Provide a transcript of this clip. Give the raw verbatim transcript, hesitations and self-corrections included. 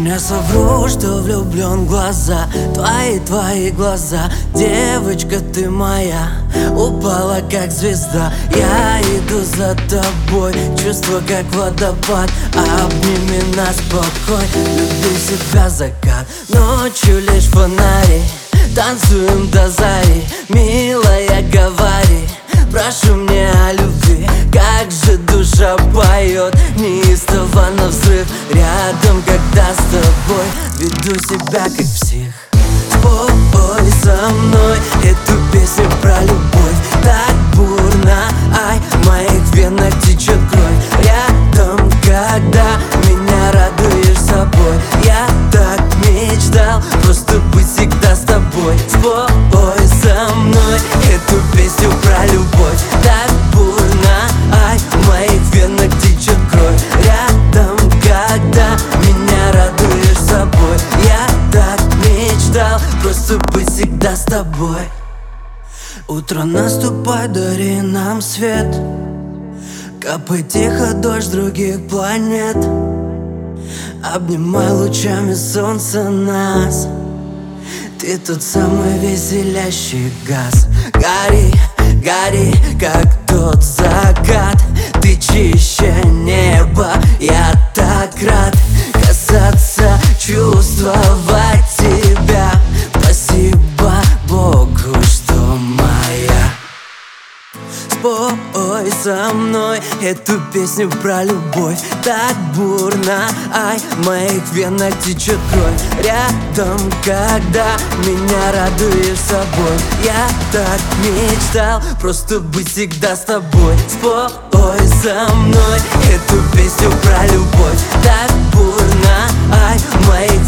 Не совру, что влюблен в глаза, твои, твои глаза. Девочка, ты моя, упала как звезда. Я иду за тобой, чувство как водопад. Обними нас покой, люблю себя закат. Ночью лишь фонари, танцуем до зари. Милая, говори, прошу мне о любви. Как же душа поет, неистово навзрыв. Рядом, когда с тобой, веду себя как псих. Спой со мной эту песню про любовь. Так бурно, ай, в моих венах течет кровь. Рядом, когда меня радуешь собой. Я так мечтал просто быть всегда с тобой. Спой со мной эту песню про любовь. Так бурно, ай, в моих венах течет кровь. Рядом, когда меня радуешь собой. Я так мечтал просто быть всегда с тобой. Утро наступает, дари нам свет. Капает тихо дождь других планет. Обнимай лучами солнца нас. Ты тот самый веселящий газ. Гори, гори, как тот закат. Ты чище неба, я так рад касаться, чувствовать тебя. Спасибо Богу, что моя. Спой со мной эту песню про любовь. Так бурно, ай, в моих венах течет кровь. Рядом, когда меня радуешь собой. Я так мечтал просто быть всегда с тобой. Спой со мной эту песню про любовь. Так бурно, ай, в моих